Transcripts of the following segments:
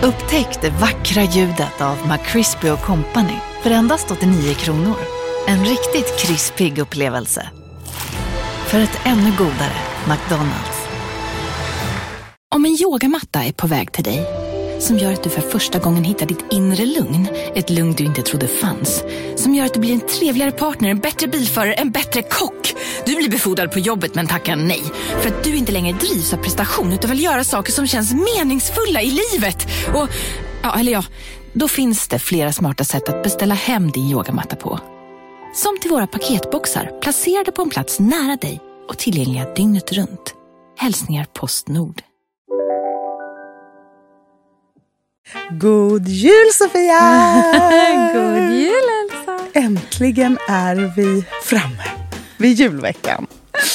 Upptäck det vackra ljudet av McCrispy & Company för endast 89 kronor. En riktigt krispig upplevelse. För ett ännu godare McDonald's. Om en yogamatta är på väg till dig, som gör att du för första gången hittar ditt inre lugn, ett lugn du inte trodde fanns, som gör att du blir en trevligare partner, en bättre bilförare, en bättre kock. Du blir befordrad på jobbet men tackar nej, för att du inte längre drivs av prestation utan vill göra saker som känns meningsfulla i livet. Och, då finns det flera smarta sätt att beställa hem din yogamatta på. Som till våra paketboxar, placerade på en plats nära dig och tillgängliga dygnet runt. Hälsningar Postnord. God jul, Sofia! God jul, Elsa! Äntligen är vi framme vid julveckan.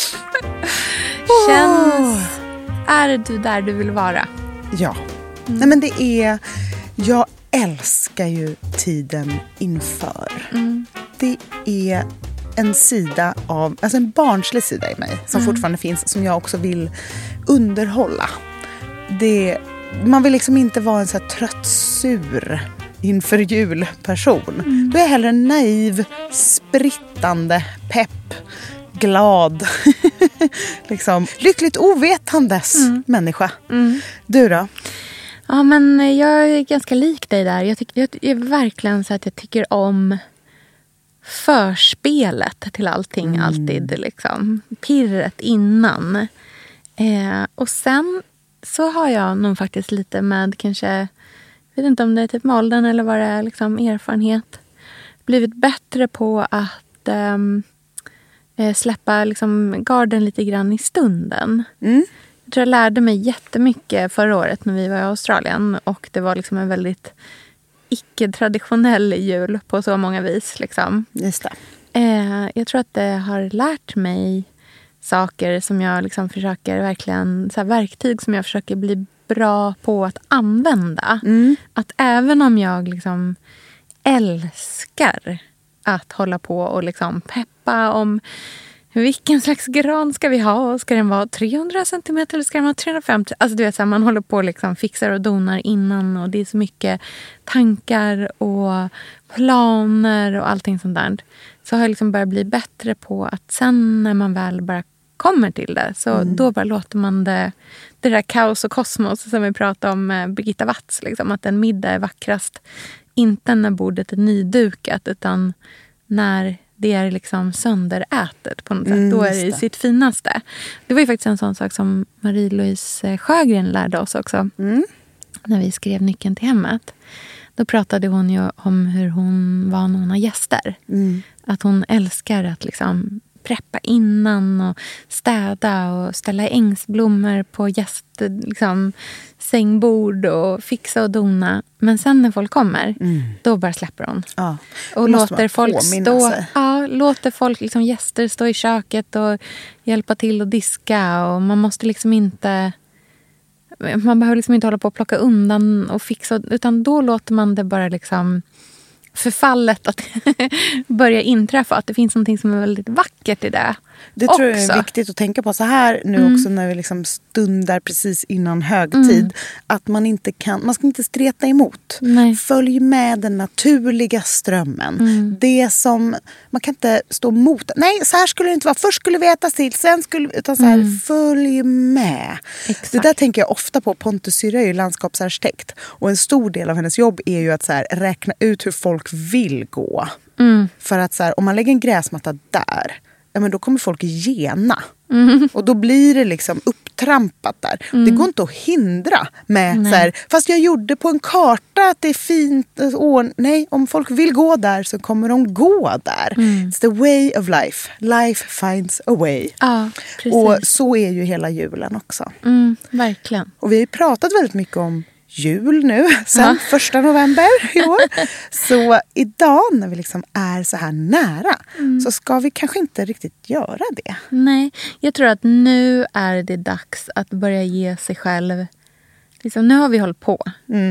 Är du där du vill vara? Ja. Nej, men det är... Jag älskar ju tiden inför. Det är en sida av... Alltså en barnslig sida i mig som fortfarande finns, som jag också vill underhålla. Man vill liksom inte vara en så här trött, sur inför julperson. Då är jag hellre en naiv, sprittande, pepp, glad, liksom lyckligt ovetandes människa. Du då? Ja, men jag är ganska lik dig där. Jag är verkligen så att jag tycker om förspelet till allting alltid. Liksom. Pirret innan. Och sen så har jag nog faktiskt lite med kanske, jag vet inte om det är typ med åldern eller vad det är, liksom erfarenhet, blivit bättre på att släppa liksom garden lite grann i stunden. Jag tror jag lärde mig jättemycket förra året när vi var i Australien, och det var liksom en väldigt icke-traditionell jul på så många vis. Liksom. Just det. Jag tror att det har lärt mig saker som jag liksom försöker verkligen, så här verktyg som jag försöker bli bra på att använda. Att även om jag liksom älskar att hålla på och liksom peppa om vilken slags gran ska vi ha, ska den vara 300 cm eller ska den vara 350? Alltså du vet så här, man håller på liksom fixar och donar innan, och det är så mycket tankar och planer och allting sånt där. Så har jag liksom börjat bli bättre på att sen när man väl bara kommer till det, så då bara låter man det där kaos och kosmos som vi pratade om med Birgitta Watts, liksom, att en middag är vackrast inte när bordet är nydukat, utan när det är liksom sönderätet på något sätt. Då är det i sitt finaste. Det var ju faktiskt en sån sak som Marie-Louise Sjögren lärde oss också. När vi skrev Nyckeln till hemmet. Då pratade hon ju om hur hon var när hon har gäster. Att hon älskar att liksom preppa innan och städa och ställa ängsblommor på liksom, sängbord och fixa och dona. Men sen när folk kommer, då bara släpper hon. Ja, och låter folk liksom, gäster stå i köket och hjälpa till att diska, och man måste liksom inte, man behöver liksom inte hålla på och plocka undan och fixa, utan då låter man det bara liksom förfallet att börja inträffa, att det finns någonting som är väldigt vackert i det. Det tror jag är viktigt att tänka på så här nu också när vi liksom stundar precis innan högtid, att man ska inte streta emot. Nej. Följ med den naturliga strömmen. Det som man kan inte stå emot. Nej, så här skulle det inte vara. Först skulle vi äta sill, sen skulle utan så här, följ med. Exakt. Det där tänker jag ofta på. Pontus syrra är ju landskapsarkitekt, och en stor del av hennes jobb är ju att så här, räkna ut hur folk vill gå. För att så här, om man lägger en gräsmatta där, ja, men då kommer folk gena. Och då blir det liksom upptrampat där. Det går inte att hindra med så här, fast jag gjorde på en karta att det är fint. Nej, om folk vill gå där så kommer de gå där. It's the way of life. Life finds a way. Ja, precis. Och så är ju hela julen också. Verkligen. Och vi har ju pratat väldigt mycket om jul nu, sen 1 november i år. Så idag när vi liksom är så här nära så ska vi kanske inte riktigt göra det. Nej, jag tror att nu är det dags att börja ge sig själv, liksom, nu har vi hållit på.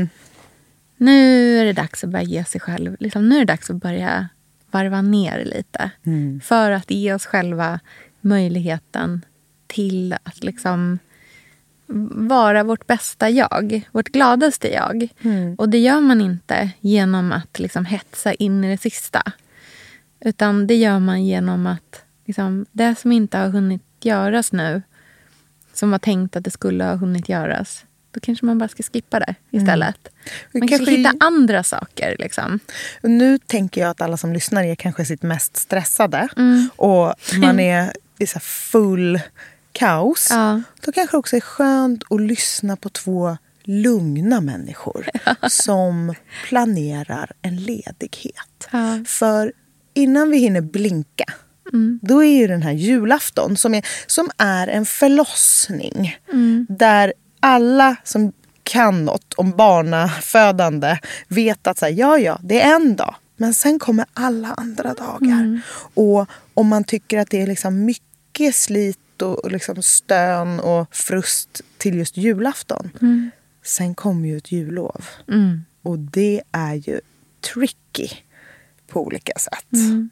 Nu är det dags att börja ge sig själv, liksom, nu är det dags att börja varva ner lite. För att ge oss själva möjligheten till att liksom vara vårt bästa jag, vårt gladaste jag. Och det gör man inte genom att liksom hetsa in i det sista. Utan det gör man genom att liksom, det som inte har hunnit göras nu, som var tänkt att det skulle ha hunnit göras, då kanske man bara ska skippa det istället. Man kanske hitta andra saker. Liksom. Och nu tänker jag att alla som lyssnar är kanske sitt mest stressade. Och man är i så full kaos. Ja. Då kanske det också är skönt att lyssna på två lugna människor som planerar en ledighet. Ja. För innan vi hinner blinka, då är ju den här julafton som är en förlossning. Där alla som kan något om barnafödande vet att så här, ja, det är en dag. Men sen kommer alla andra dagar. Och om man tycker att det är liksom mycket slit och liksom stön och frust till just julafton. Sen kommer ju ett jullov. Och det är ju tricky på olika sätt.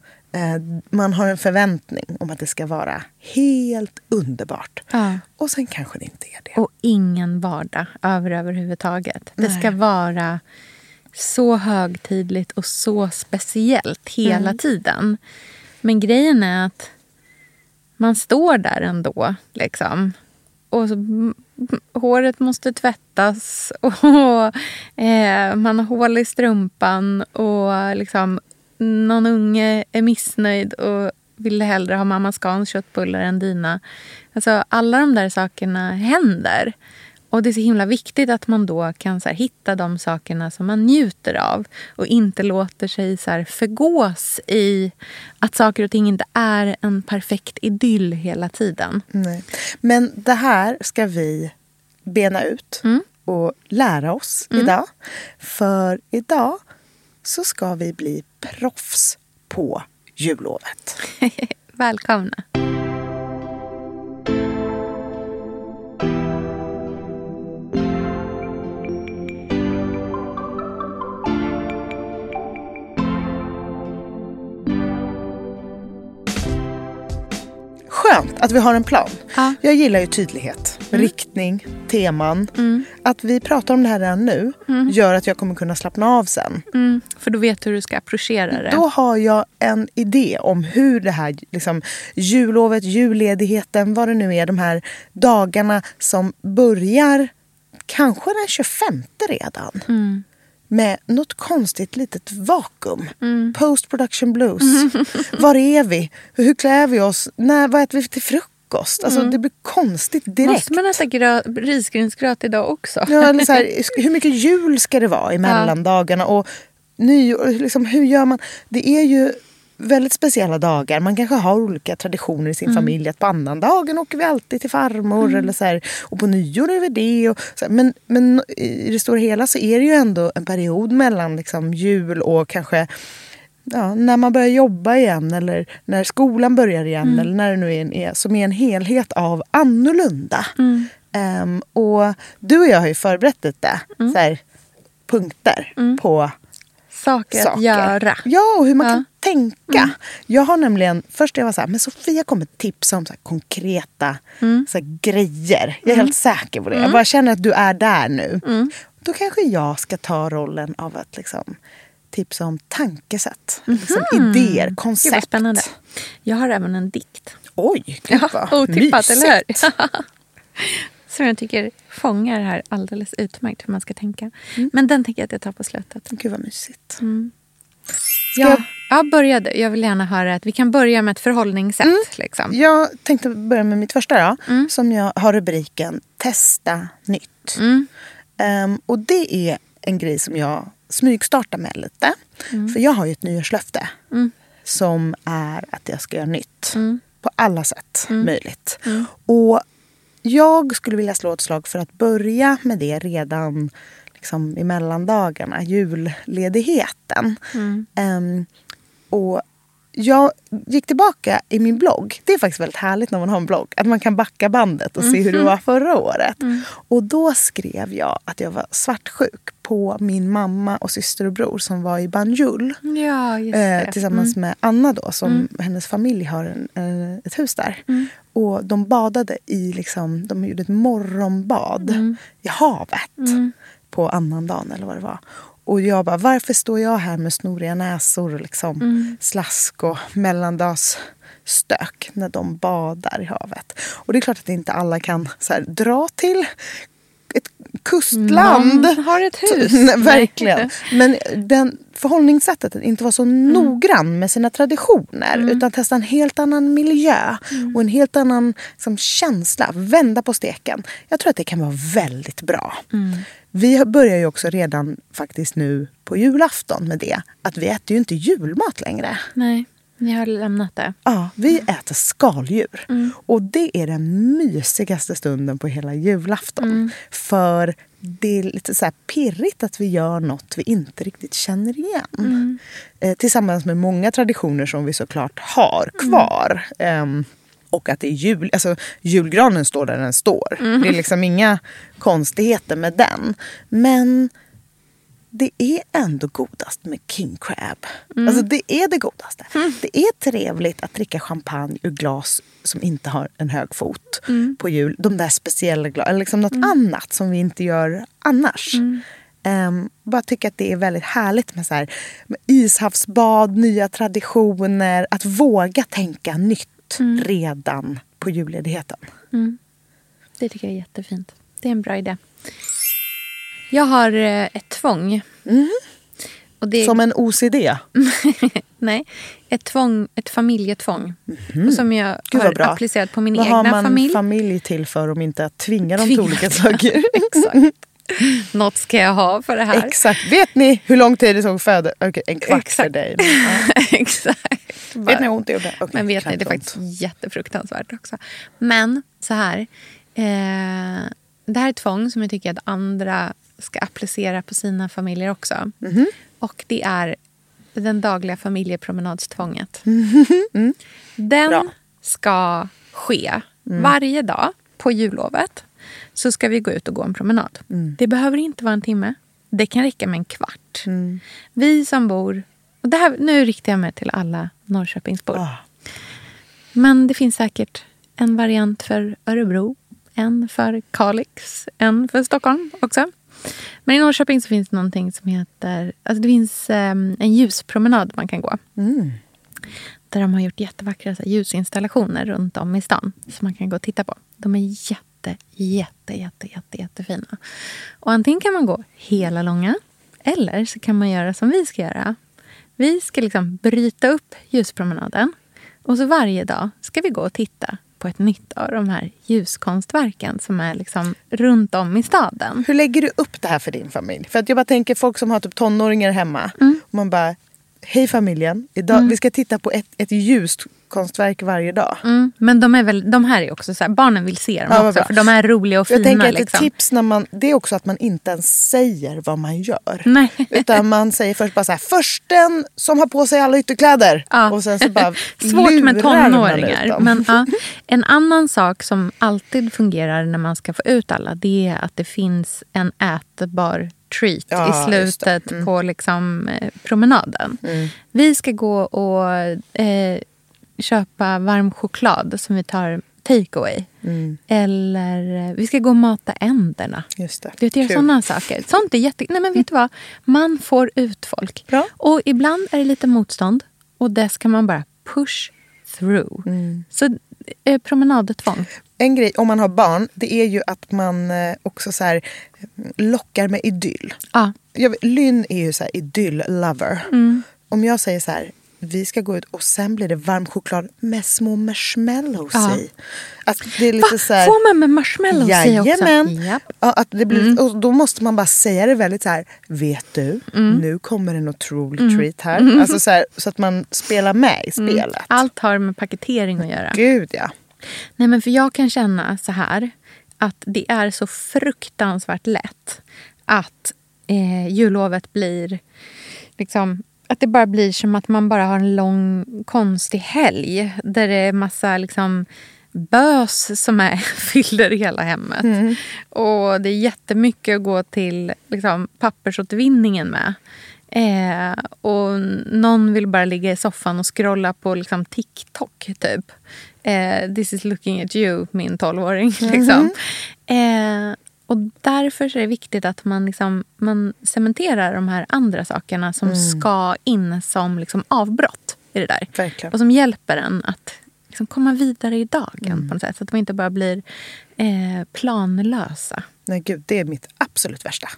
Man har en förväntning om att det ska vara helt underbart. Och sen kanske det inte är det. Och ingen vardag överhuvudtaget. Det ska vara så högtidligt och så speciellt hela tiden. Men grejen är att man står där ändå. Liksom. Och håret måste tvättas. Och man har hål i strumpan. Och liksom någon unge är missnöjd och vill hellre ha mamma Scans köttbullar än dina. Alltså alla de där sakerna händer. Och det är så himla viktigt att man då kan så här, hitta de sakerna som man njuter av. Och inte låter sig så här, förgås i att saker och ting inte är en perfekt idyll hela tiden. Nej. Men det här ska vi bena ut och lära oss idag. För idag så ska vi bli proffs på jullovet. Välkomna! Skönt att vi har en plan. Ja. Jag gillar ju tydlighet, riktning, teman. Att vi pratar om det här redan nu gör att jag kommer kunna slappna av sen. För då vet du hur du ska approchera det. Då har jag en idé om hur det här liksom, jullovet, julledigheten, vad det nu är, de här dagarna som börjar kanske den 25 redan. Med något konstigt litet vakuum. Post-production blues. Var är vi? Hur klär vi oss? Vad äter vi till frukost? Alltså, det blir konstigt direkt. Måste man äta risgrynsgröt idag också? Ja, eller så här, hur mycket jul ska det vara i mellandagarna? Och nyår, liksom, hur gör man? Det är ju väldigt speciella dagar. Man kanske har olika traditioner i sin familj. Att på annan dagen åker vi alltid till farmor. Eller så här, och på nyår är vi det. Och så här. Men i det stora hela så är det ju ändå en period mellan liksom, jul och kanske när man börjar jobba igen. Eller när skolan börjar igen. Eller när det nu är som är en helhet av annorlunda. Och du och jag har ju förberett lite så här, punkter på saker att göra. Ja, och hur man kan tänka. Jag har nämligen, först jag var så här, men Sofia kommer tipsa om så här konkreta så här, grejer. Jag är helt säker på det. Jag bara känner att du är där nu. Då kanske jag ska ta rollen av att liksom tipsa om tankesätt. Liksom idéer, koncept. Det var spännande. Jag har även en dikt. Oj, gud vad otippat, eller hur? Som jag tycker fångar här alldeles utmärkt hur man ska tänka. Men den tänker jag att jag tar på slutet. Gud vad mysigt. Jag började. Jag vill gärna höra att vi kan börja med ett förhållningssätt. Liksom. Jag tänkte börja med mitt första då. Som jag har rubriken Testa nytt. Och det är en grej som jag smygstartar med lite. För jag har ju ett nyårslöfte. Som är att jag ska göra nytt. På alla sätt möjligt. Och jag skulle vilja slå ett slag för att börja med det redan liksom, i mellandagarna, julledigheten. Och jag gick tillbaka i min blogg. Det är faktiskt väldigt härligt när man har en blogg. Att man kan backa bandet och se hur det var förra året. Och då skrev jag att jag var svartsjuk på min mamma och syster och bror som var i Banjul. Ja, just det. Tillsammans med Anna då, som hennes familj har ett hus där. Och de badade i liksom, de gjorde ett morgonbad i havet på annandagen eller vad det var. Och jag bara, varför står jag här med snoriga näsor och liksom slask och mellandagsstök när de badar i havet? Och det är klart att inte alla kan så här, dra till ett kustland. Någon har ett hus. Verkligen. Men den förhållningssättet att inte vara så noggrann med sina traditioner utan testa en helt annan miljö och en helt annan liksom, känsla. Vända på steken. Jag tror att det kan vara väldigt bra. Vi börjar ju också redan faktiskt nu på julafton med det. Att vi äter ju inte julmat längre. Nej, vi har lämnat det. Ja, vi äter skaldjur. Och det är den mysigaste stunden på hela julafton. För det är lite så här pirrigt att vi gör något vi inte riktigt känner igen. Tillsammans med många traditioner som vi såklart har kvar. Och att det är jul. Alltså julgranen står där den står. Det är liksom inga konstigheter med den. Men det är ändå godast med king crab. Alltså det är det godaste. Det är trevligt att dricka champagne ur glas som inte har en hög fot på jul. De där speciella glas. Eller liksom något annat som vi inte gör annars. Bara tycker att det är väldigt härligt med så här med ishavsbad, nya traditioner. Att våga tänka nytt redan på julledigheten. Det tycker jag är jättefint. Det är en bra idé. Jag har ett tvång. Och det... Som en OCD? Nej, ett familjetvång. Som jag har applicerat på min egna familj. Vad har man familj till för om inte att tvinga dem till olika saker? Exakt. Något ska jag ha för det här. Exakt. Vet ni hur lång tid det tog föda? Okej, en kvart Exakt. för dig. Exakt. Vet ni hur ont det gjorde? Men vet ni, det är faktiskt jättefruktansvärt också. Men så här. Det här är ett tvång som jag tycker att andra ska applicera på sina familjer också. Och det är den dagliga familjepromenadstvånget. Den ska ske varje dag på jullovet. Så ska vi gå ut och gå en promenad. Det behöver inte vara en timme. Det kan räcka med en kvart. Vi som bor... Och det här, nu riktar jag mig till alla Norrköpingsbor. Men det finns säkert en variant för Örebro. En för Kalix. En för Stockholm också. Men i Norrköping så finns det någonting som heter... Alltså det finns en ljuspromenad man kan gå. Där de har gjort jättevackra så här, ljusinstallationer runt om i stan. Som man kan gå och titta på. De är jättefina. Och antingen kan man gå hela långa. Eller så kan man göra som vi ska göra. Vi ska liksom bryta upp ljuspromenaden. Och så varje dag ska vi gå och titta på ett nytt av de här ljuskonstverken som är liksom runt om i staden. Hur lägger du upp det här för din familj? För att jag bara tänker folk som har typ tonåringar hemma. Och man bara, hej familjen, idag, vi ska titta på ett ljuskonstverk varje dag. Men de här är också så här, barnen vill se dem också. För de är roliga och fina. Jag tänker att liksom. ett tips det är också att man inte ens säger vad man gör. Nej. Utan man säger först bara så här, försten som har på sig alla ytterkläder. Och sen så bara svårt med tonåringar. Men en annan sak som alltid fungerar när man ska få ut alla, det är att det finns en ätbar treat i slutet på liksom, promenaden. Vi ska gå och köpa varm choklad som vi tar takeaway. Eller vi ska gå och mata änderna. Just det. Du vet, göra sådana saker. Sånt är Nej, men vet du vad? Man får ut folk. Bra. Och ibland är det lite motstånd. Och det ska man bara push through. Så promenadtvång. En grej om man har barn, det är ju att man också så här lockar med idyll. Lynn är ju så här idyll-lover. Om jag säger så här, vi ska gå ut och sen blir det varm choklad med små marshmallows i. Att det är lite så här, får man med marshmallows i också? Jajamän. Att det blir, och då måste man bara säga det väldigt så här, vet du, nu kommer en otrolig treat här. Alltså så här, så att man spelar med i spelet. Allt har med paketering att göra. Gud, ja. Nej, men för jag kan känna så här att det är så fruktansvärt lätt att jullovet blir liksom Att det bara blir som att man bara har en lång konstig helg. Där det är massa liksom bös som fyller hela hemmet. Och det är jättemycket att gå till liksom, pappersåtervinningen med. Och någon vill bara ligga i soffan och scrolla på liksom, TikTok typ. This is looking at you, min 12-åring. Liksom. Och därför är det viktigt att man cementerar de här andra sakerna som ska in som liksom, avbrott i det där. Verkligen. Och som hjälper en att liksom, komma vidare i dagen på något sätt. Så att man inte bara blir planlösa. Nej gud, det är mitt absolut värsta.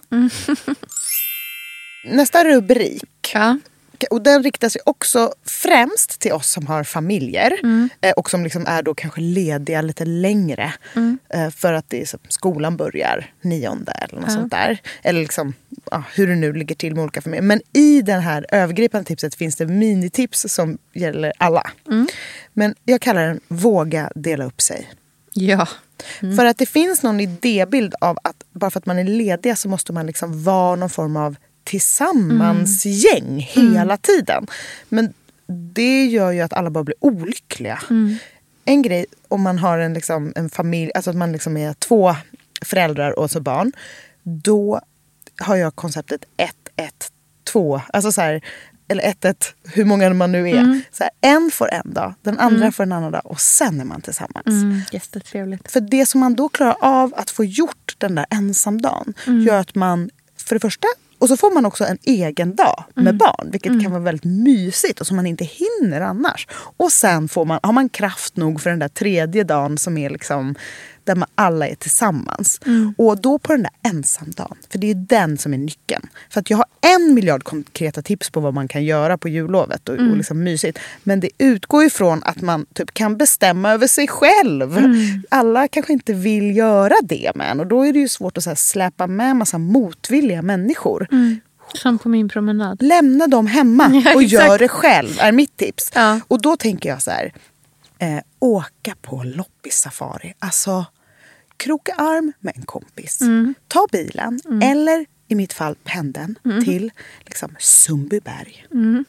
Nästa rubrik. Ja. Och den riktar sig också främst till oss som har familjer. Och som liksom är då kanske lediga lite längre. För att det är så, skolan börjar 9:e eller något sånt där. Eller liksom, hur det nu ligger till med olika familjer. Men i det här övergripande tipset finns det minitips som gäller alla. Men jag kallar den våga dela upp sig. Ja. För att det finns någon idébild av att bara för att man är ledig så måste man liksom vara någon form av tillsammansgäng hela tiden. Men det gör ju att alla bara blir olyckliga. En grej om man har en familj, alltså att man liksom är 2 föräldrar och så barn, då har jag konceptet 1-1-2. Alltså så här, eller 1-1, hur många man nu är. Så här, en får en dag, den andra får en annan dag och sen är man tillsammans. Jättetrevligt. För det som man då klarar av att få gjort den där ensamdagen gör att man för det första, och så får man också en egen dag med barn, vilket kan vara väldigt mysigt och som man inte hinner annars. Och sen har man kraft nog för den där 3:e dagen som är liksom där man alla är tillsammans. Och då på den där ensamdagen, för det är den som är nyckeln. För att jag har 1 miljard konkreta tips på vad man kan göra på jullovet och liksom mysigt. Men det utgår ifrån att man typ kan bestämma över sig själv. Alla kanske inte vill göra det med en. Och då är det ju svårt att så här, släppa med massa motvilliga människor. Som på min promenad. Lämna dem hemma och gör det själv, är mitt tips. Ja. Och då tänker jag så här, åka på loppissafari. Alltså, kroka arm med en kompis. Ta bilen, eller i mitt fall pendeln, till liksom Sundbyberg.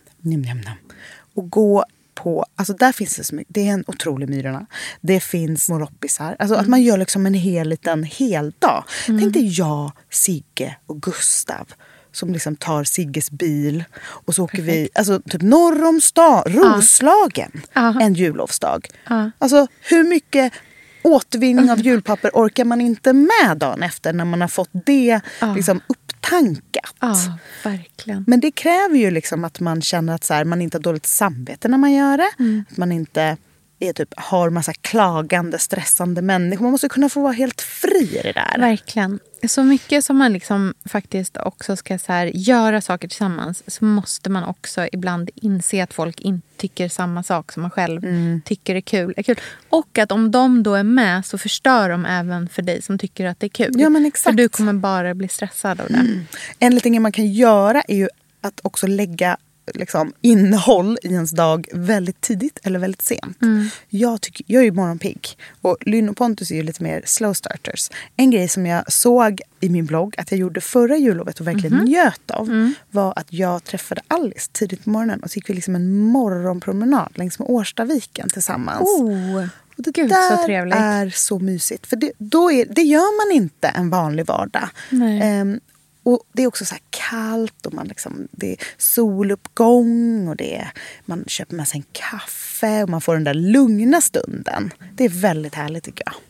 Och gå på, alltså där finns det så mycket, det är en otrolig Myrorna. Det finns små loppisar. Alltså att man gör liksom en liten heldag. Tänkte jag, Sigge och Gustav som liksom tar Sigges bil och så åker vi alltså typ norr om Roslagen en jullovsdag. Alltså hur mycket återvinning av julpapper orkar man inte med dagen efter när man har fått det liksom upptankat. Verkligen. Men det kräver ju liksom att man känner att så här, man inte har dåligt samvete när man gör det. Att man inte har massa klagande, stressande människor. Man måste kunna få vara helt fri i det där. Verkligen. Så mycket som man liksom faktiskt också ska så här, göra saker tillsammans, så måste man också ibland inse att folk inte tycker samma sak som man själv tycker är kul. Och att om de då är med så förstör de även för dig som tycker att det är kul. Ja, men exakt. För du kommer bara bli stressad av det. En liten grej man kan göra är ju att också lägga liksom innehåll i ens dag väldigt tidigt eller väldigt sent. Jag är ju morgonpigg och Lynn och Pontus är ju lite mer slow starters. En grej som jag såg i min blogg att jag gjorde förra jullovet och verkligen njöt av var att jag träffade Alice tidigt på morgonen och så gick vi liksom en morgonpromenad längs med Årstaviken tillsammans. Och det Gud, där så trevligt. är så mysigt. För det gör man inte en vanlig vardag. Och det är också så här kallt och det är soluppgång och man köper med sig en kaffe och man får den där lugna stunden. Det är väldigt härligt tycker jag.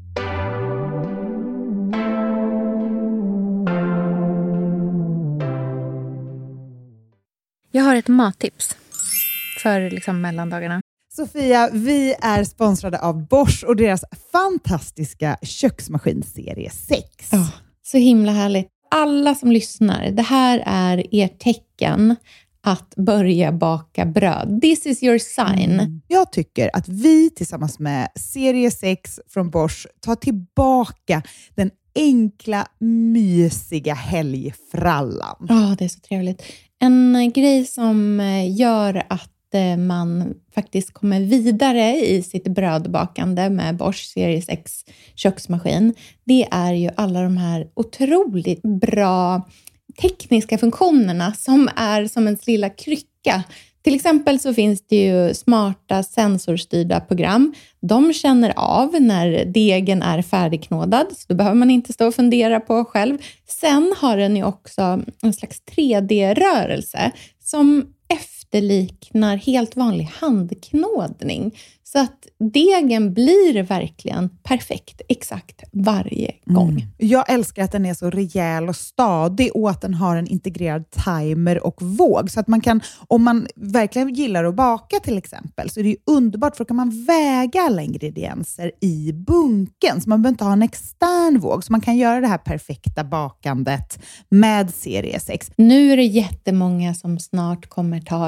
Jag har ett mattips för liksom mellandagarna. Sofia, vi är sponsrade av Bosch och deras fantastiska köksmaskinserie 6. Så himla härligt. Alla som lyssnar, det här är ert tecken att börja baka bröd. This is your sign. Jag tycker att vi tillsammans med serie 6 från Bosch tar tillbaka den enkla, mysiga helgfrallan. Det är så trevligt. En grej som gör att man faktiskt kommer vidare i sitt brödbakande med Bosch serie 6 köksmaskin. Det är ju alla de här otroligt bra tekniska funktionerna som är som en lilla krycka. Till exempel så finns det ju smarta sensorstyrda program. De känner av när degen är färdigknådad, så då behöver man inte stå och fundera på själv. Sen har den ju också en slags 3D-rörelse som efterliknar helt vanlig handknådning. Så att degen blir verkligen perfekt exakt varje gång. Jag älskar att den är så rejäl och stadig och att den har en integrerad timer och våg. Så att man kan, om man verkligen gillar att baka till exempel, så är det ju underbart, för då kan man väga alla ingredienser i bunken. Så man behöver inte ha en extern våg. Så man kan göra det här perfekta bakandet med serie 6. Nu är det jättemånga som snart kommer ta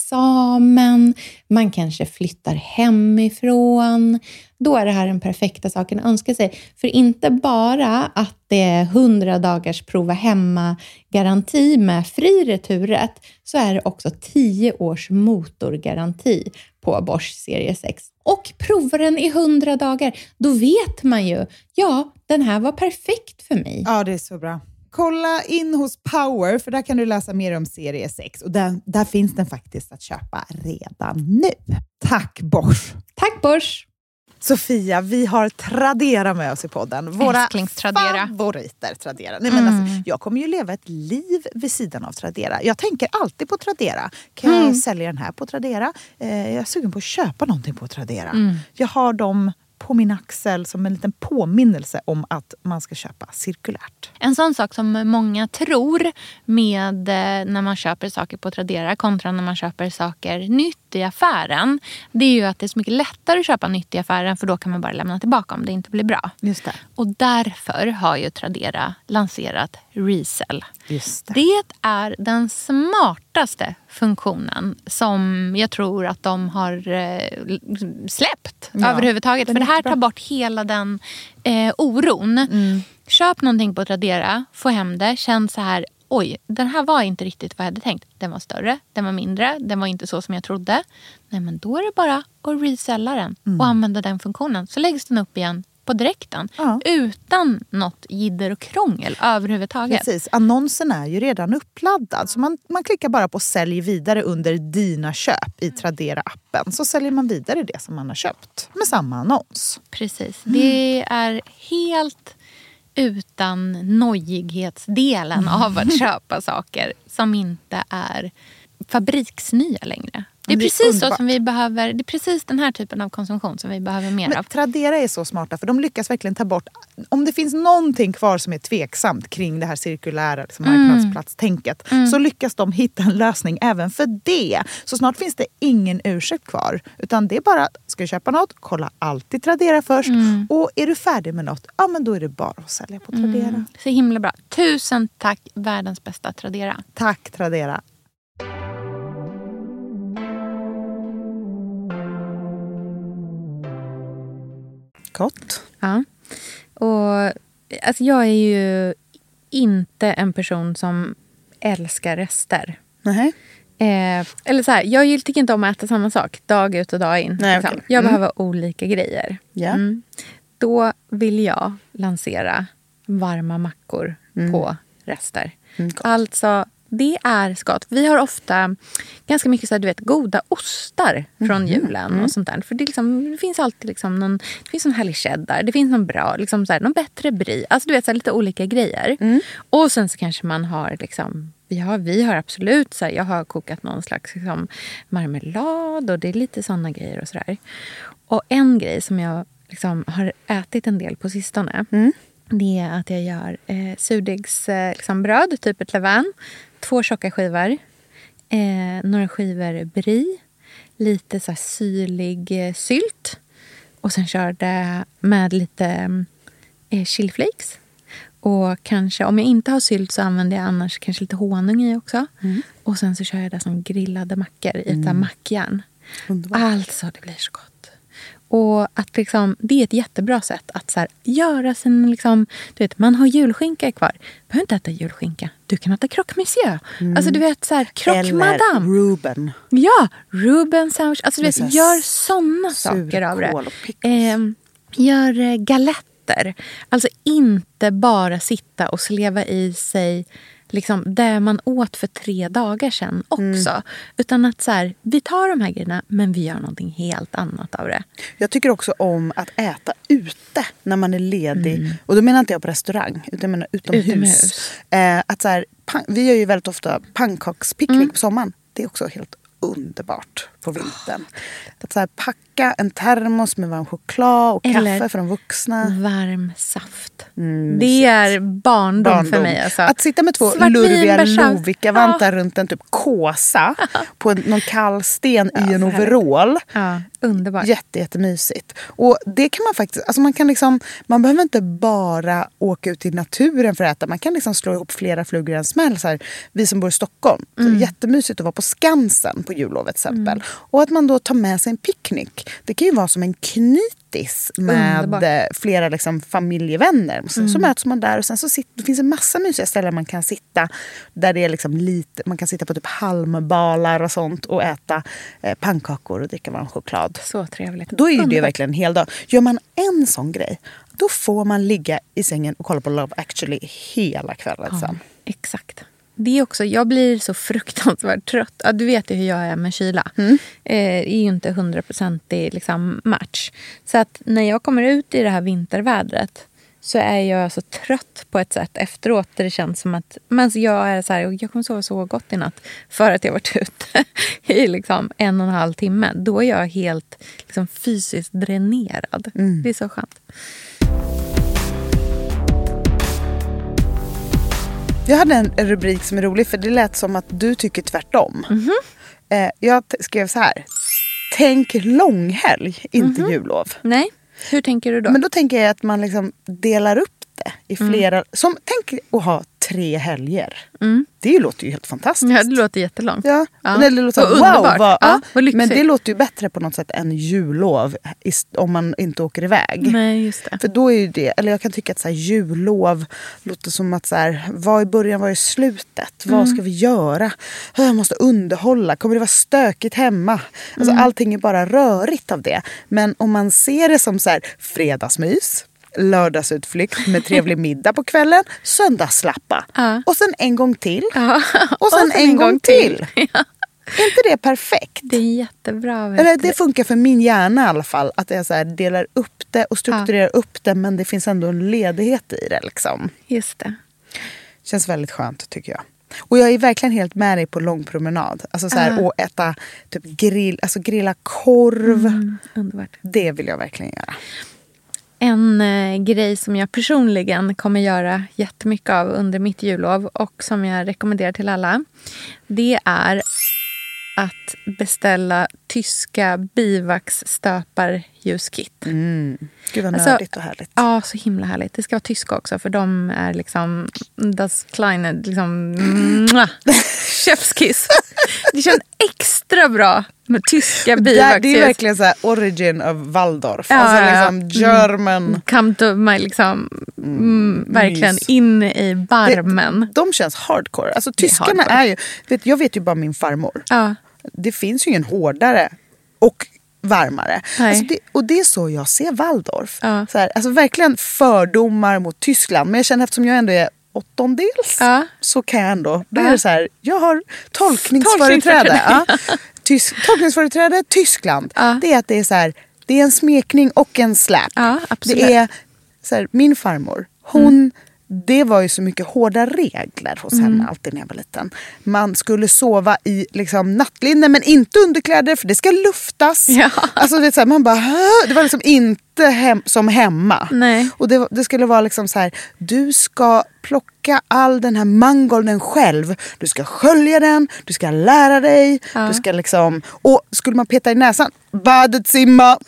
examen. Man kanske flyttar hemifrån. Då är det här den perfekta saken att önska sig. För inte bara att det är 100 dagars prova hemma-garanti med fri returrätt, så är det också 10 års motorgaranti på Bosch serie 6. Och provar den i 100 dagar, då vet man ju, ja, den här var perfekt för mig. Ja, det är så bra. Kolla in hos Power, för där kan du läsa mer om serie 6. Och där finns den faktiskt att köpa redan nu. Tack Bosch! Tack Bosch! Sofia, vi har Tradera med oss i podden. Våra favoriter Tradera. Nej, men alltså, jag kommer ju leva ett liv vid sidan av Tradera. Jag tänker alltid på Tradera. Kan jag sälja den här på Tradera? Jag är sugen på att köpa någonting på Tradera. Jag har dem på min axel som en liten påminnelse om att man ska köpa cirkulärt. En sån sak som många tror med när man köper saker på Tradera kontra när man köper saker nytt i affären, det är ju att det är så mycket lättare att köpa nytt i affären, för då kan man bara lämna tillbaka om det inte blir bra. Just det. Och därför har ju Tradera lanserat Resell. Just det. Det är den smartaste funktionen som jag tror att de har släppt överhuvudtaget. För det här tar bort hela den oron. Köp någonting på Tradera, få hem det, känn så här, oj, den här var inte riktigt vad jag hade tänkt. Den var större, den var mindre, den var inte så som jag trodde. Nej, men då är det bara att resella den och använda den funktionen. Så läggs den upp igen på direkten. Utan något jidder och krångel överhuvudtaget. Precis, annonsen är ju redan uppladdad. Så man klickar bara på sälj vidare under dina köp i Tradera-appen. Så säljer man vidare det som man har köpt med samma annons. Precis, det är helt utan nojighetsdelen av att köpa saker som inte är fabriksnya längre. Det är precis så som vi behöver. Det är precis den här typen av konsumtion som vi behöver mer av. Tradera är så smarta, för de lyckas verkligen ta bort, om det finns någonting kvar som är tveksamt kring det här cirkulära liksom, marknadsplatstänket, så lyckas de hitta en lösning även för det. Så snart finns det ingen ursäkt kvar, utan det är bara, ska du köpa något, kolla alltid Tradera först. Och är du färdig med något, ja men då är det bara att sälja på Tradera. Så himla bra. Tusen tack, världens bästa Tradera. Tack Tradera. Gott. Ja. Och alltså jag är ju inte en person som älskar rester. Nej. Eller så här, jag tycker inte om att äta samma sak dag ut och dag in. Nej, liksom. okay. Jag behöver olika grejer. Yeah. Då vill jag lansera varma mackor på rester. Alltså, det är gott. Vi har ofta ganska mycket så här, du vet, goda ostar från julen och sånt där. För det finns alltid liksom det finns någon härlig cheddar, det finns någon bra, liksom så här, någon bättre brie. Alltså du vet, så här, lite olika grejer. Och sen så kanske man har liksom, vi har absolut så här, jag har kokat någon slags liksom, marmelad och det är lite sådana grejer och sådär. Och en grej som jag liksom har ätit en del på sistone, det är att jag gör surdegsbröd, typ ett levain, 2 tjocka skivor, några skivor brie, lite så här syrlig sylt, och sen kör det med lite chiliflakes. Och kanske, om jag inte har sylt så använder jag annars kanske lite honung i också. Och sen så kör jag det som grillade mackor i ett mackjärn. Alltså, det blir så gott. Och att liksom, det är ett jättebra sätt att så här, göra sin, liksom, du vet, man har julskinka kvar. Du behöver inte äta julskinka. Du kan äta croque monsieur. Alltså du vet, så här, croque madame. Eller Reuben. Ja, Reuben sandwich. Alltså du vet, gör sådana saker av det. Gör galetter. Alltså inte bara sitta och sleva i sig liksom det man åt för 3 dagar sedan också. Utan att så här, vi tar de här grejerna men vi gör någonting helt annat av det. Jag tycker också om att äta ute när man är ledig. Och då menar inte jag på restaurang, utan jag menar utomhus. Att så här, vi gör ju väldigt ofta pannkakspicknick på sommaren. Det är också helt underbart på vintern. Att så här, packa en termos med varm choklad och kaffe för de vuxna. Varm saft. Det är barndom för mig. Alltså. Att sitta med 2 lurviga Lovikka-vantar runt en typ kåsa på någon kall sten i en overall. Ja, underbart. Jättemysigt. Och det kan man faktiskt, alltså man kan liksom, man behöver inte bara åka ut i naturen för att äta. Man kan liksom slå ihop flera flugor i en smäll. Så här, vi som bor i Stockholm. Så jättemysigt att vara på Skansen på jullovet till exempel. Och att man då tar med sig en picknick. Det kan ju vara som en knytis med flera liksom familjevänner. Så möts man där och sen så det finns en massa mysiga ställen man kan sitta. Där det är liksom lite, man kan sitta på typ halmbalar och sånt och äta pannkakor och dricka varm choklad. Så trevligt. Då är ju det verkligen en hel dag. Gör man en sån grej, då får man ligga i sängen och kolla på Love Actually hela kvällen sen. Exakt. Det är också, jag blir så fruktansvärt trött. Ja, du vet ju hur jag är med kyla. Det är ju inte 100% liksom match. Så att när jag kommer ut i det här vintervädret så är jag så trött på ett sätt efteråt. Där det känns som att jag är så här, jag kommer sova så gott i natt för att jag varit ute i liksom 1,5 timme. Då är jag helt liksom fysiskt dränerad. Det är så skönt. Jag hade en rubrik som är rolig för det lät som att du tycker tvärtom. Jag skrev så här: tänk långhelg, inte jullov. Nej, hur tänker du då? Men då tänker jag att man liksom delar upp det i flera. Tänk att ha 3 helger. Det låter ju helt fantastiskt. Ja, det låter jättelångt. Ja. Det låter underbart. Men det låter ju bättre på något sätt än jullov om man inte åker iväg. Nej, just det. För då är ju det, eller jag kan tycka att så här, jullov låter som att så här, vad i början, vad i slutet? Vad ska vi göra? Jag måste underhålla. Kommer det vara stökigt hemma? Alltså allting är bara rörigt av det. Men om man ser det som så här, fredagsmys, lördagsutflykt med trevlig middag på kvällen, söndagslappa. Och sen en gång till. Och sen en gång till. Är inte det perfekt? Det är jättebra. Eller det funkar för min hjärna i alla fall. Att jag så här delar upp det och strukturerar upp det. Men det finns ändå en ledighet i det. Liksom. Just det. Känns väldigt skönt tycker jag. Och jag är verkligen helt med dig på lång promenad. Alltså så här, och äta typ grilla korv. Underbart. Det vill jag verkligen göra. En grej som jag personligen kommer göra jättemycket av under mitt jullov och som jag rekommenderar till alla, det är att beställa tyska bivaxstöparljuskit. Gud vad nördigt och härligt. Ja, så himla härligt. Det ska vara tyska också för de är liksom das kleine, liksom chefskiss. Det känns extra bra med tyska bivaxljus. Det är verkligen så här origin of Waldorf. Alltså liksom German. Come to my liksom verkligen in i barmen. De känns hardcore. Alltså tyskarna är ju, jag vet ju bara min farmor. Det finns ju ingen hårdare och varmare. Alltså det är så jag ser Waldorf. Så här, alltså verkligen fördomar mot Tyskland. Men jag känner eftersom jag ändå är 8:dels så kan jag ändå. Det är så här, jag har tolkningsföreträde. Tolkningsföreträde Tyskland. Det är att det är så här, det är en smekning och en släp. Det är så här, min farmor, det var ju så mycket hårda regler hos henne alltid när jag var liten. Man skulle sova i liksom nattlinne men inte underkläder för det ska luftas. Alltså det är så här, man bara, det var liksom inte som hemma. Nej. Och det skulle vara liksom så här, du ska plocka all den här mangolden själv. Du ska skölja den, du ska lära dig, du ska liksom, och skulle man peta i näsan, badet simma.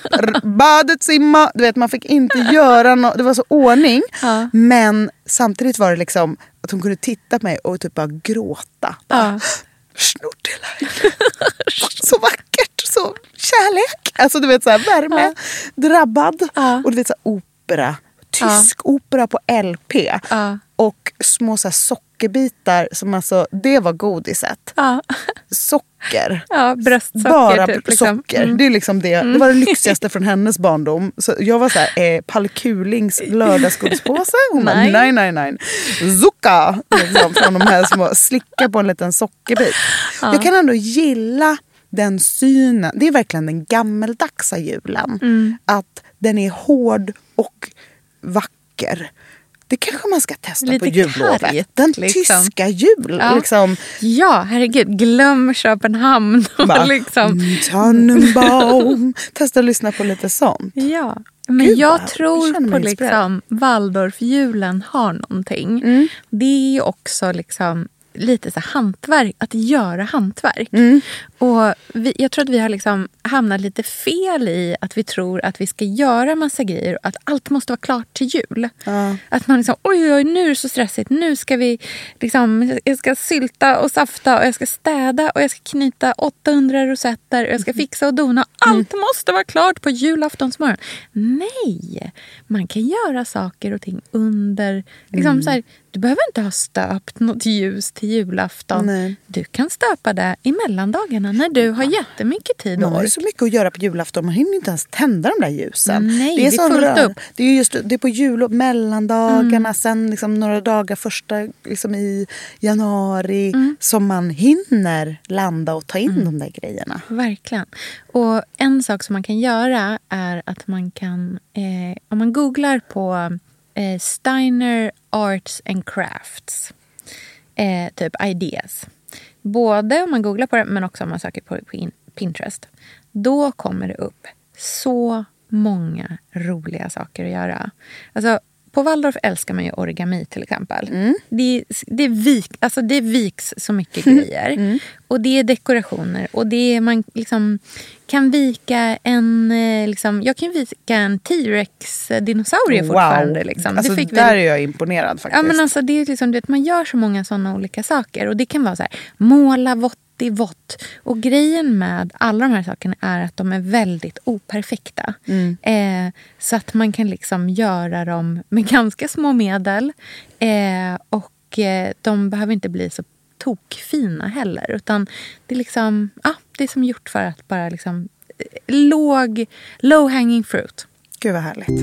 Du vet, man fick inte göra något, det var så ordning. Men samtidigt var det liksom att hon kunde titta på mig och typ bara gråta. Snortila. Så vackert, så kärlek. Alltså du vet så här värme, drabbad. Och du vet så här opera, tysk opera på LP. Och små så här sockerbitar som alltså, det var godiset. Ja, bröstsocker. Bara typ, liksom. socker. Det är liksom det. Det var det lyxigaste från hennes barndom. Så jag var så här, Palkulings lördagsgodspåse. Hon bara, nej. Zucca! Liksom, från de här små, slicka på en liten sockerbit. Ja. Jag kan ändå gilla den synen. Det är verkligen den gammeldagsa julen. Att den är hård och vacker. Det kanske man ska testa lite på jullovet. Kargt, den tyska jul. Ja. Liksom. Ja, herregud. Glöm Köpenhamn. Tannenbaum. Testa att lyssna på lite sånt. Ja, men gud, jag tror på liksom Waldorfjulen har någonting. Det är också liksom lite så hantverk, att göra hantverk. Och jag tror att vi har liksom hamnat lite fel i att vi tror att vi ska göra massa grejer och att allt måste vara klart till jul. Att man liksom, oj, nu är det så stressigt. Nu ska vi liksom, jag ska sylta och safta och jag ska städa och jag ska knyta 800 rosetter och jag ska fixa och dona. Allt måste vara klart på julaftonsmorgon. Nej, man kan göra saker och ting under liksom så här, du behöver inte ha stöpt något ljus till julafton. Nej. Du kan stöpa det i mellandagarna när du har jättemycket tid. Man har ju så mycket att göra på julafton. Man hinner inte ens tända de där ljusen. Nej, det är fullt upp. Det är just det är på jul och mellandagarna. Sen liksom några dagar första liksom i januari som man hinner landa och ta in de där grejerna. Verkligen. Och en sak som man kan göra är att man kan, om man googlar på Steiner Arts and Crafts, typ ideas. Både om man googlar på det men också om man söker på Pinterest. Då kommer det upp så många roliga saker att göra. Alltså på Waldorf älskar man ju origami till exempel. Det viks så mycket grejer. Och det är dekorationer. Och det är man liksom kan vika en liksom, jag kan vika en T-Rex-dinosaurie fortfarande. Liksom. Alltså det där är jag imponerad faktiskt. Ja, men alltså det är liksom det, man gör så många sådana olika saker. Och det kan vara så här, måla vått. Och grejen med alla de här sakerna är att de är väldigt operfekta. Så att man kan liksom göra dem med ganska små medel. Och de behöver inte bli så tokfina heller. Utan det är liksom, det är som gjort för att bara liksom low hanging fruit. Gud vad härligt.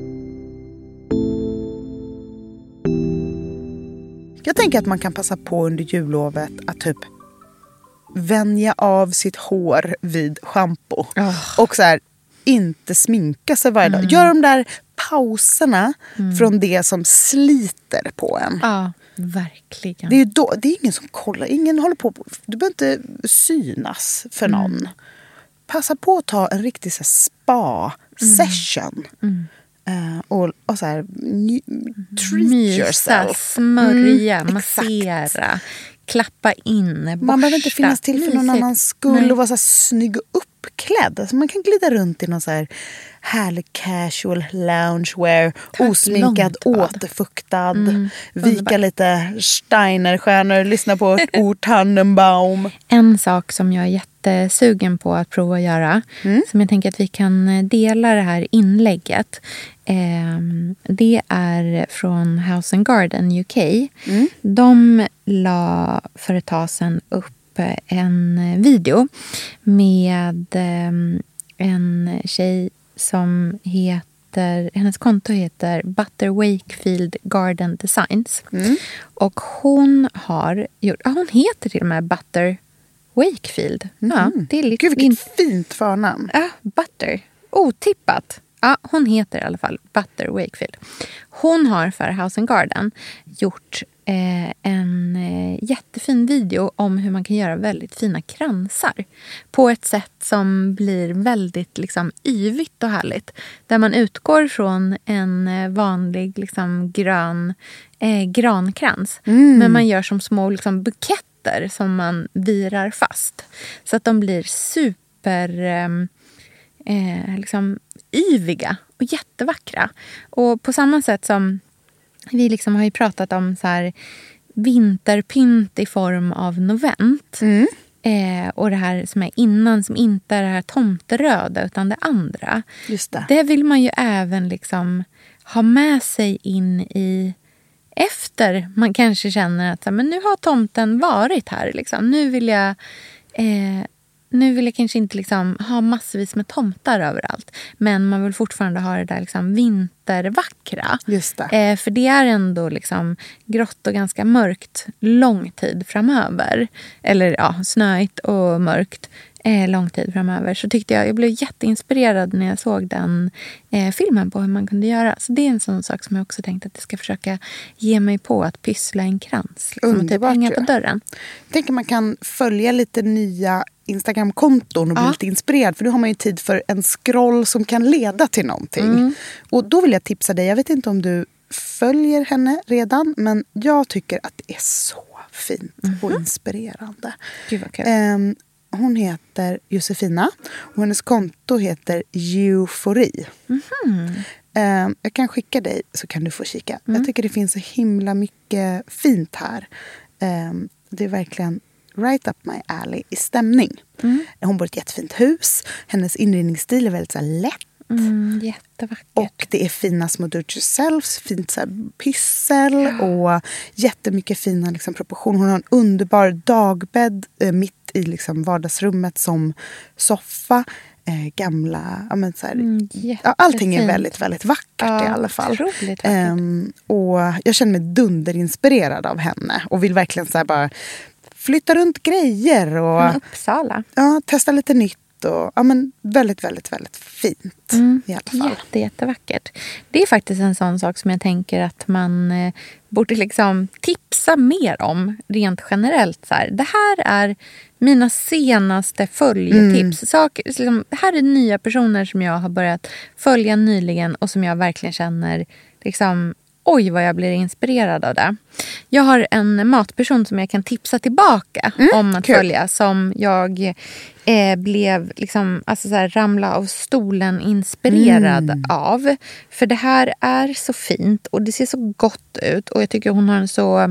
Jag tänker att man kan passa på under jullovet att typ vänja av sitt hår vid shampoo. Och så här, inte sminka sig varje dag. Gör de där pauserna från det som sliter på en. Ja, verkligen. Det är ingen som kollar. Ingen håller på. Du behöver inte synas för någon. Passa på att ta en riktig så här, spa-session. Och så här, treat yourself. Smörja, massera, klappa in, borsta. Man behöver inte finnas till för någon annans skull och vara så här snygg och uppklädd. Alltså man kan glida runt i någon så här härlig casual loungewear, osminkad, återfuktad, vika lite Steinerstjärnor, lyssna på Tannenbaum. En sak som jag är jättesugen på att prova att göra, som jag tänker att vi kan dela det här inlägget, det är från House and Garden UK. De la för ett tag sedan upp en video med en tjej som heter, hennes konto heter Butter Wakefield Garden Designs. Och hon har gjort, hon heter till och med Butter Wakefield. Ja, det är lite, gud vilket fint förnamn. Ja, Butter. Otippat. Ja, hon heter i alla fall Butter Wakefield. Hon har för House and Garden gjort en jättefin video om hur man kan göra väldigt fina kransar. På ett sätt som blir väldigt liksom yvigt och härligt. Där man utgår från en vanlig liksom grankrans. Men man gör som små liksom buketter som man virar fast. Så att de blir super liksom yviga och jättevackra. Och på samma sätt som vi liksom har ju pratat om så här vinterpynt i form av novent. Och det här som är innan, som inte är det här tomteröda utan det andra. Just det. Det vill man ju även liksom ha med sig in i efter man kanske känner att men nu har tomten varit här. Liksom. Nu vill jag nu vill jag kanske inte liksom ha massvis med tomtar överallt. Men man vill fortfarande ha det där liksom vintervackra. Just det. För det är ändå liksom grått och ganska mörkt lång tid framöver. Eller ja, snöigt och mörkt lång tid framöver. Så tyckte jag blev jätteinspirerad när jag såg den filmen på hur man kunde göra. Så det är en sån sak som jag också tänkte att jag ska försöka ge mig på, att pyssla en krans. Liksom, och typ hänga på dörren. Jag tänker man kan följa lite nya Instagram-konton och bli lite inspirerad. För då har man ju tid för en scroll som kan leda till någonting. Och då vill jag tipsa dig, jag vet inte om du följer henne redan, men jag tycker att det är så fint och inspirerande. Gud vad kul. Hon heter Josefina och hennes konto heter Eufori. Jag kan skicka dig så kan du få kika. Jag tycker det finns så himla mycket fint här. Det är verkligen right up my alley i stämning. Hon bor i ett jättefint hus. Hennes inredningsstil är väldigt så här lätt. Jättevackert. Och det är fina små do-it-yourselves, fint så här pyssel och jättemycket fina liksom proportioner. Hon har en underbar dagbädd mitt i liksom vardagsrummet som soffa. Gamla, ja men så här, allting är väldigt, väldigt vackert i alla fall. Och jag känner mig dunderinspirerad av henne och vill verkligen så här bara flytta runt grejer och Uppsala. Ja, testa lite nytt. Och, ja, men väldigt, väldigt, väldigt fint i alla fall. Jättevackert. Det är faktiskt en sån sak som jag tänker att man borde liksom tipsa mer om rent generellt. Så här. Det här är mina senaste följetips. Saker, liksom, det här är nya personer som jag har börjat följa nyligen och som jag verkligen känner liksom, oj vad jag blir inspirerad av det. Jag har en matperson som jag kan tipsa tillbaka om att följa, som jag blev liksom, alltså så här, ramla av stolen inspirerad av. För det här är så fint och det ser så gott ut och jag tycker hon har en så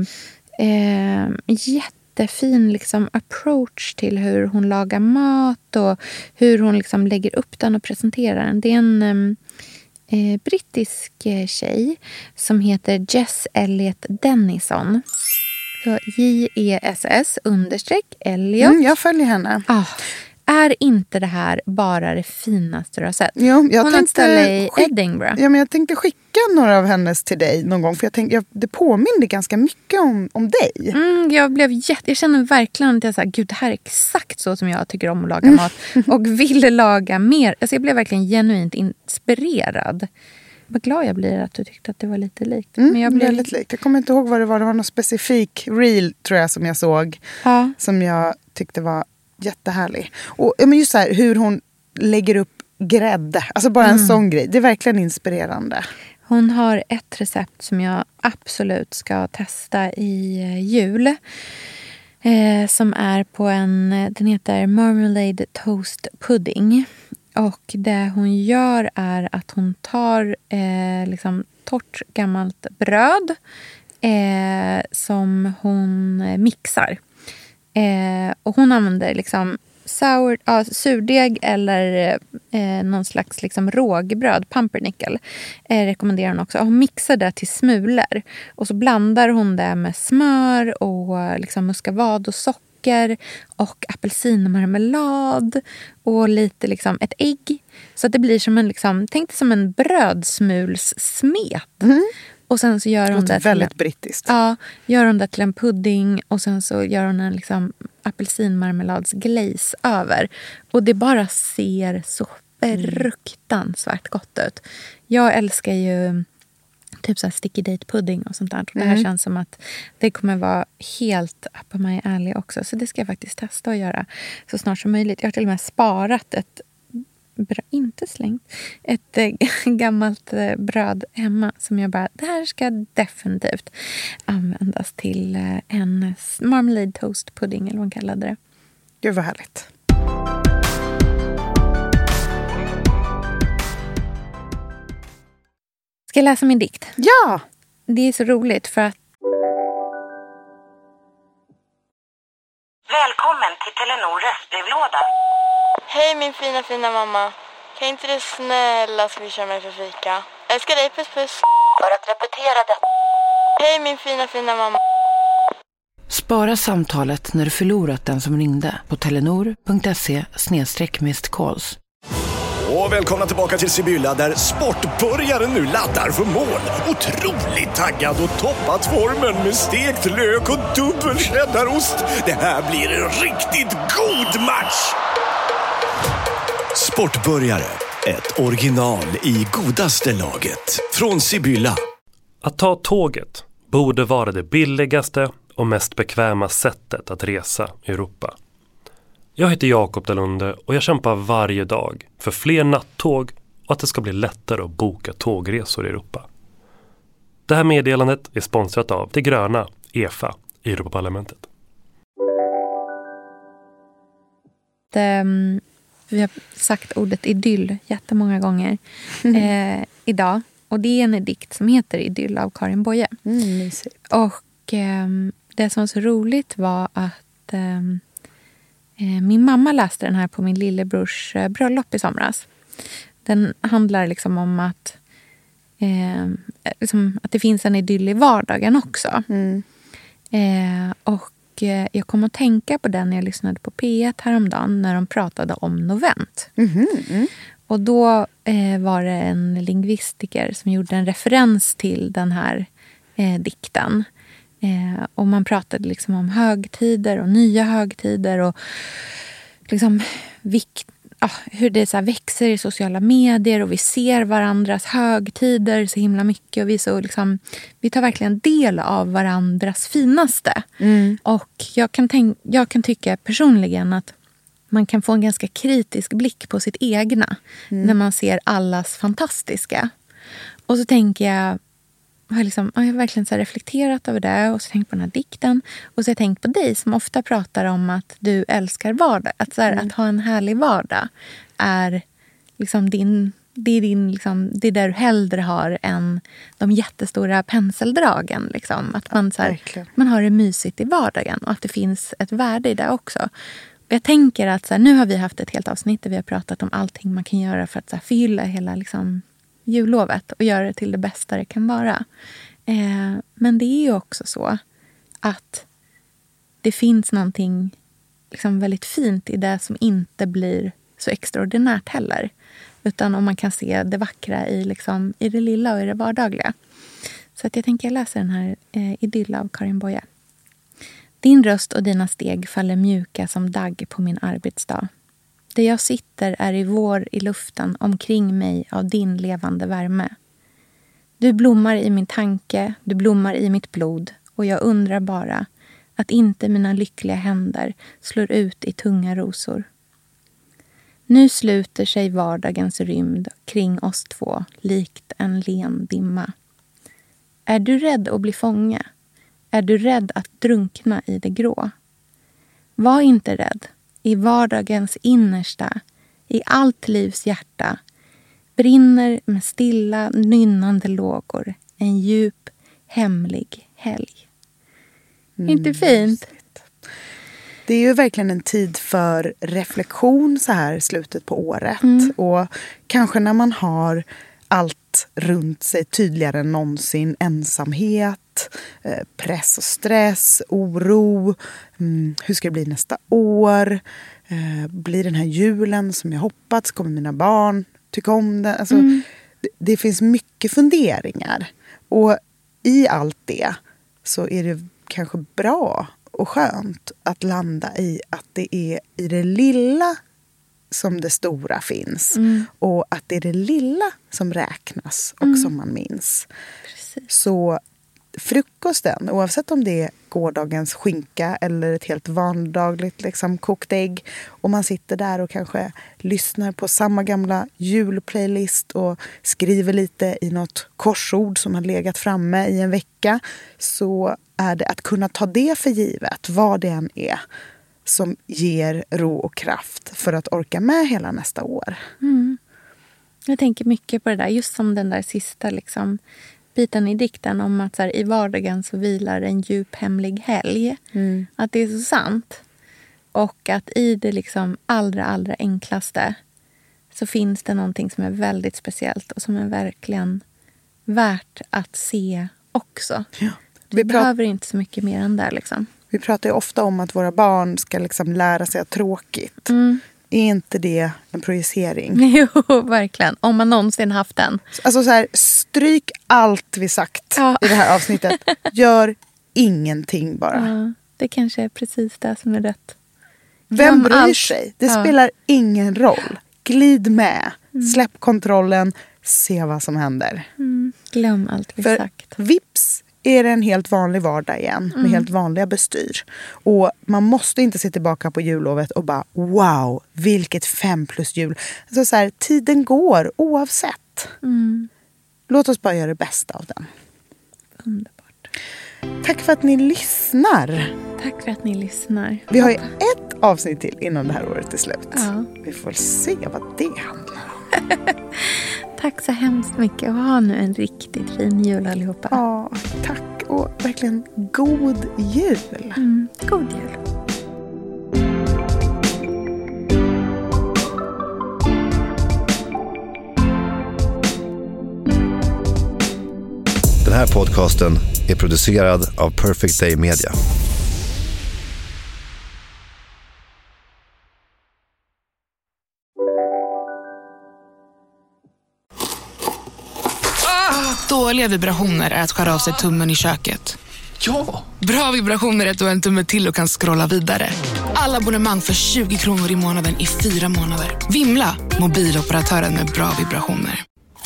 jättefin liksom approach till hur hon lagar mat och hur hon liksom lägger upp den och presenterar den. Det är en brittisk tjej som heter Jess Elliot Dennison. Så JESS_Elliot. Jag följer henne. Är inte det här bara det finaste du har sett? Jo, hon har ett ställe i Edinburgh. Ja, men jag tänkte skicka några av hennes till dig någon gång. För jag tänkte, det påminner ganska mycket om dig. Jag känner verkligen att jag sa, gud, det här är exakt så som jag tycker om att laga mat. Och ville laga mer. Alltså, jag blev verkligen genuint inspirerad. Vad glad jag blir att du tyckte att det var lite likt. Men jag blev väldigt likt. Jag kommer inte ihåg vad det var. Det var någon specifik reel, tror jag, som jag såg. Som jag tyckte var jättehärlig. Och men just så här, hur hon lägger upp grädde. Alltså bara en sån grej. Det är verkligen inspirerande. Hon har ett recept som jag absolut ska testa i jul. Som är på den heter Marmalade Toast Pudding. Och det hon gör är att hon tar liksom torrt gammalt bröd som hon mixar. Och hon använder liksom surdeg eller någon slags liksom rågbröd, pumpernickel, rekommenderar hon också. Hon mixar det till smulor och så blandar hon det med smör och liksom muskavad och socker och apelsinmarmelad och lite liksom ett ägg. Så att det blir som en liksom, tänk dig som en brödsmulssmet. Och sen så gör hon det väldigt brittiskt. Ja, gör hon det till en pudding och sen så gör hon en liksom apelsinmarmeladsglaze över. Och det bara ser så fruktansvärt gott ut. Jag älskar ju typ så här sticky date pudding och sånt där. Och det här känns som att det kommer vara helt up my alley också. Så det ska jag faktiskt testa att göra så snart som möjligt. Jag har till och med sparat inte slängt, ett gammalt bröd hemma som jag bara, det här ska definitivt användas till en marmalade toast pudding eller vad man kallade det. Gud vad härligt. Ska jag läsa min dikt? Ja! Det är så roligt för att Välkommen till Telenor röstbrevlåda. Hej min fina mamma. Kan inte du snälla swisha mig för fika? Älskar dig, puss. För att repetera detta. Hej min fina mamma. Spara samtalet när du förlorat den som ringde på telenor.se/missed-calls. Och välkomna tillbaka till Sibylla där sportbörjaren nu laddar för mål. Otroligt taggad och toppat formen med stekt lök och dubbel cheddarost. Det här blir en riktigt god match! Sportbörjare, ett original i godaste laget. Från Sibylla. Att ta tåget borde vara det billigaste och mest bekväma sättet att resa i Europa. Jag heter Jakob Dalunde och jag kämpar varje dag för fler nattåg och att det ska bli lättare att boka tågresor i Europa. Det här meddelandet är sponsrat av det gröna EFA i Europaparlamentet. Vi har sagt ordet idyll jättemånga gånger idag. Och det är en dikt som heter Idyll av Karin Boye. Och det som var så roligt var att min mamma läste den här på min lillebrors bröllop i somras. Den handlar liksom om att det finns en idyll i vardagen också. Och jag kom att tänka på den när jag lyssnade på P1 häromdagen när de pratade om Novent. Och då var det en lingvistiker som gjorde en referens till den här dikten. Och man pratade liksom om högtider och nya högtider och liksom hur det så här växer i sociala medier och vi ser varandras högtider så himla mycket och vi tar verkligen del av varandras finaste. Och jag kan tycka personligen att man kan få en ganska kritisk blick på sitt egna när man ser allas fantastiska. Och så tänker jag har verkligen så här reflekterat över det och så tänkt på den här dikten. Och så har jag tänkt på dig som ofta pratar om att du älskar vardag. Att ha en härlig vardag är liksom det är där du hellre har än de jättestora penseldragen. Liksom. Att man har det mysigt i vardagen och att det finns ett värde i det också. Och jag tänker att nu har vi haft ett helt avsnitt där vi har pratat om allting man kan göra för att fylla hela jullovet och göra det till det bästa det kan vara. Men det är ju också så att det finns någonting väldigt fint i det som inte blir så extraordinärt heller. Utan om man kan se det vackra i det lilla och i det vardagliga. Så att jag tänker läsa den här Idyll av Karin Boye. Din röst och dina steg faller mjuka som dagg på min arbetsdag. Där jag sitter är i vår i luften omkring mig av din levande värme. Du blommar i min tanke, du blommar i mitt blod och jag undrar bara att inte mina lyckliga händer slår ut i tunga rosor. Nu sluter sig vardagens rymd kring oss två likt en len dimma. Är du rädd att bli fånge? Är du rädd att drunkna i det grå? Var inte rädd. I vardagens innersta, i allt livs hjärta, brinner med stilla, nynnande lågor en djup, hemlig helg. Inte fint? Det är ju verkligen en tid för reflektion så här slutet på året. Och kanske när man har allt runt sig tydligare än någonsin. Ensamhet, press och stress, oro. Hur ska det bli nästa år? Blir den här julen som jag hoppats? Kommer mina barn tycka om den? Alltså, det finns mycket funderingar. Och i allt det så är det kanske bra och skönt att landa i att det är i det lilla som det stora finns. Och att det är det lilla som räknas och som man minns. Precis. Så frukosten, oavsett om det är gårdagens skinka eller ett helt vardagligt kokt ägg, och man sitter där och kanske lyssnar på samma gamla julplaylist och skriver lite i något korsord som har legat framme i en vecka, så är det att kunna ta det för givet, vad det än är som ger ro och kraft för att orka med hela nästa år. Jag tänker mycket på det där, just som den där sista biten i dikten om att i vardagen så vilar en djup hemlig helg. Att det är så sant. Och att i det allra enklaste så finns det någonting som är väldigt speciellt och som är verkligen värt att se också. Ja. Vi behöver inte så mycket mer än där Vi pratar ju ofta om att våra barn ska liksom lära sig att tråkigt. Är inte det en projicering? Jo, verkligen. Om man någonsin haft den. Alltså så här, stryk allt vi sagt i det här avsnittet. Gör ingenting bara. Ja, det kanske är precis det som är rätt. Vem bryr sig? Det spelar ingen roll. Glid med. Släpp kontrollen. Se vad som händer. Glöm allt vi sagt. Vips är det en helt vanlig vardag igen. Med helt vanliga bestyr. Och man måste inte se tillbaka på jullovet och bara wow, vilket 5+ jul. Alltså så här, tiden går oavsett. Låt oss bara göra det bästa av den. Underbart. Tack för att ni lyssnar. Tack för att ni lyssnar. Vi har ju ett avsnitt till innan det här året är slut. Ja. Vi får se vad det handlar om. Tack så hemskt mycket och ha nu en riktigt fin jul allihopa. Ja, tack och verkligen god jul. God jul. Den här podcasten är producerad av Perfect Day Media. Dåliga vibrationer är att skära av sig tummen i köket. Ja! Bra vibrationer är att du har en tumme till och kan scrolla vidare. Alla abonnemang för 20 kronor i månaden i 4 månader. Vimla! Mobiloperatören med bra vibrationer.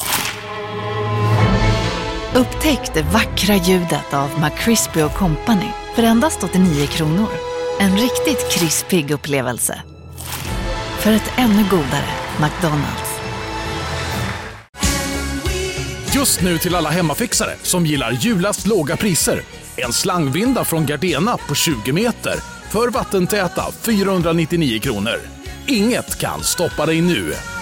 Upptäck det vackra ljudet av McCrispy & Company för endast 89 kronor. En riktigt krispig upplevelse. För ett ännu godare McDonald's. Just nu till alla hemmafixare som gillar julast låga priser. En slangvinda från Gardena på 20 meter för vattentäta 499 kronor. Inget kan stoppa dig nu.